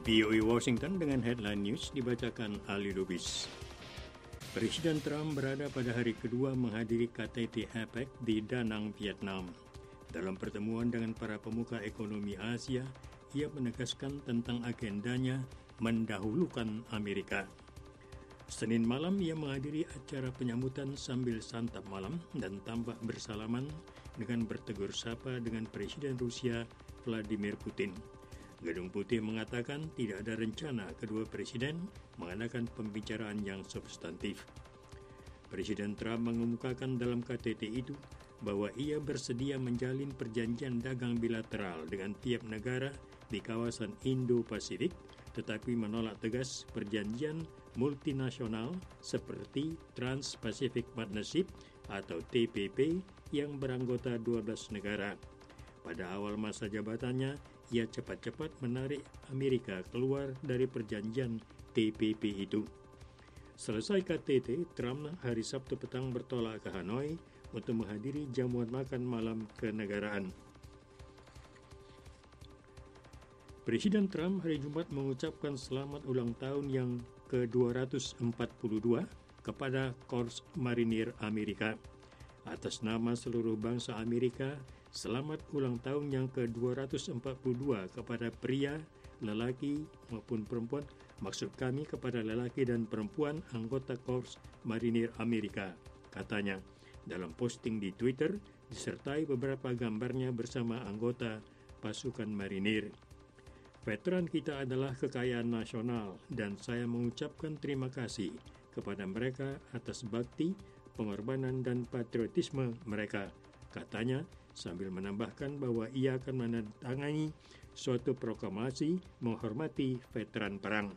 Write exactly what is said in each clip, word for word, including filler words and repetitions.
V O A Washington dengan headline news dibacakan Ali Lubis. Presiden Trump berada pada hari kedua menghadiri K T T APEC di Da Nang, Vietnam. Dalam pertemuan dengan para pemuka ekonomi Asia, ia menegaskan tentang agendanya mendahulukan Amerika. Senin malam ia menghadiri acara penyambutan sambil santap malam dan tampak bersalaman dengan bertegur sapa dengan Presiden Rusia Vladimir Putin. Gedung Putih mengatakan tidak ada rencana kedua presiden mengadakan pembicaraan yang substantif. Presiden Trump mengemukakan dalam K T T itu bahwa ia bersedia menjalin perjanjian dagang bilateral dengan tiap negara di kawasan Indo-Pasifik, tetapi menolak tegas perjanjian multinasional seperti Trans-Pacific Partnership atau T P P yang beranggota dua belas negara. Pada awal masa jabatannya, ia cepat-cepat menarik Amerika keluar dari perjanjian T P P itu. Selesai K T T, Trump hari Sabtu petang bertolak ke Hanoi untuk menghadiri jamuan makan malam kenegaraan. Presiden Trump hari Jumat mengucapkan selamat ulang tahun yang ke dua ratus empat puluh dua kepada Korps Marinir Amerika. Atas nama seluruh bangsa Amerika, selamat ulang tahun yang ke dua ratus empat puluh dua kepada pria, lelaki maupun perempuan, maksud kami kepada lelaki dan perempuan anggota Korps Marinir Amerika, katanya dalam posting di Twitter disertai beberapa gambarnya bersama anggota pasukan marinir. Veteran kita adalah kekayaan nasional dan saya mengucapkan terima kasih kepada mereka atas bakti, pengorbanan dan patriotisme mereka, katanya sambil menambahkan bahwa ia akan menandatangani suatu proklamasi menghormati veteran perang.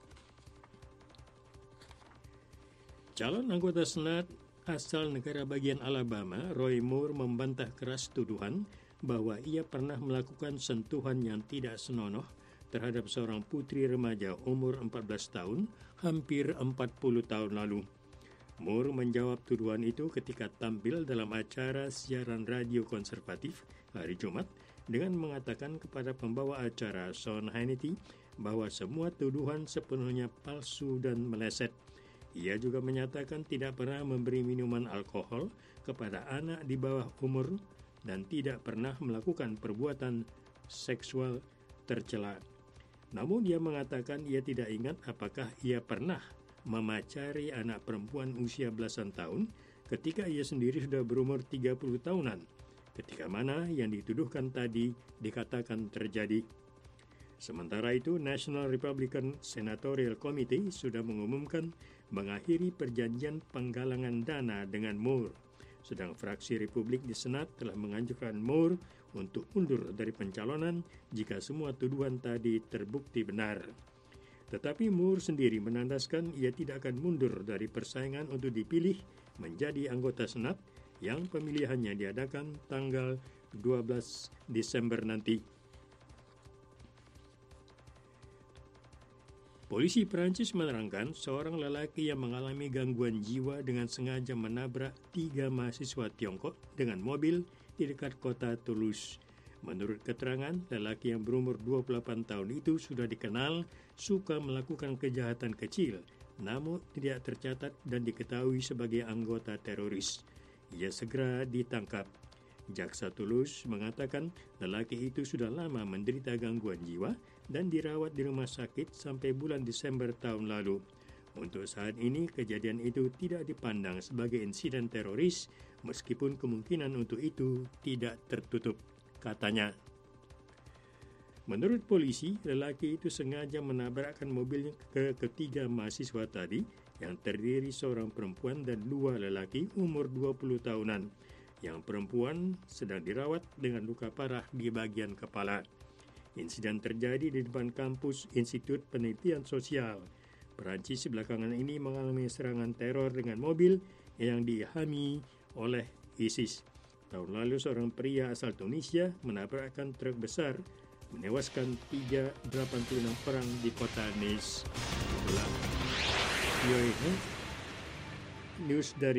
Calon anggota Senat asal negara bagian Alabama, Roy Moore, membantah keras tuduhan bahwa ia pernah melakukan sentuhan yang tidak senonoh terhadap seorang putri remaja umur empat belas tahun hampir empat puluh tahun lalu. Moore menjawab tuduhan itu ketika tampil dalam acara siaran radio konservatif hari Jumat dengan mengatakan kepada pembawa acara Sean Hannity bahwa semua tuduhan sepenuhnya palsu dan meleset. Ia juga menyatakan tidak pernah memberi minuman alkohol kepada anak di bawah umur dan tidak pernah melakukan perbuatan seksual tercela. Namun dia mengatakan ia tidak ingat apakah ia pernah memacari anak perempuan usia belasan tahun ketika ia sendiri sudah berumur tiga puluh tahunan, ketika mana yang dituduhkan tadi dikatakan terjadi. Sementara itu, National Republican Senatorial Committee sudah mengumumkan mengakhiri perjanjian penggalangan dana dengan Moore, sedang fraksi Republik di Senat telah menganjurkan Moore untuk mundur dari pencalonan jika semua tuduhan tadi terbukti benar. Tetapi Moore sendiri menandaskan ia tidak akan mundur dari persaingan untuk dipilih menjadi anggota Senat yang pemilihannya diadakan tanggal dua belas Desember nanti. Polisi Perancis menerangkan seorang lelaki yang mengalami gangguan jiwa dengan sengaja menabrak tiga mahasiswa Tiongkok dengan mobil di dekat kota Toulouse. Menurut keterangan, lelaki yang berumur dua puluh delapan tahun itu sudah dikenal suka melakukan kejahatan kecil, namun tidak tercatat dan diketahui sebagai anggota teroris. Ia segera ditangkap. Jaksa Toulouse mengatakan lelaki itu sudah lama menderita gangguan jiwa dan dirawat di rumah sakit sampai bulan Desember tahun lalu. Untuk saat ini, kejadian itu tidak dipandang sebagai insiden teroris, meskipun kemungkinan untuk itu tidak tertutup, katanya. Menurut polisi, lelaki itu sengaja menabrakkan mobilnya ke ketiga mahasiswa tadi yang terdiri seorang perempuan dan dua lelaki umur dua puluh tahunan. Yang perempuan sedang dirawat dengan luka parah di bagian kepala. Insiden terjadi di depan kampus Institut Penelitian Sosial. Perancis belakangan ini mengalami serangan teror dengan mobil yang diilhami oleh ISIS. Tahun lalu seorang pria asal Tunisia menabrakkan truk besar, menewaskan tiga ratus delapan puluh enam orang di kota Nice. Itulah news dari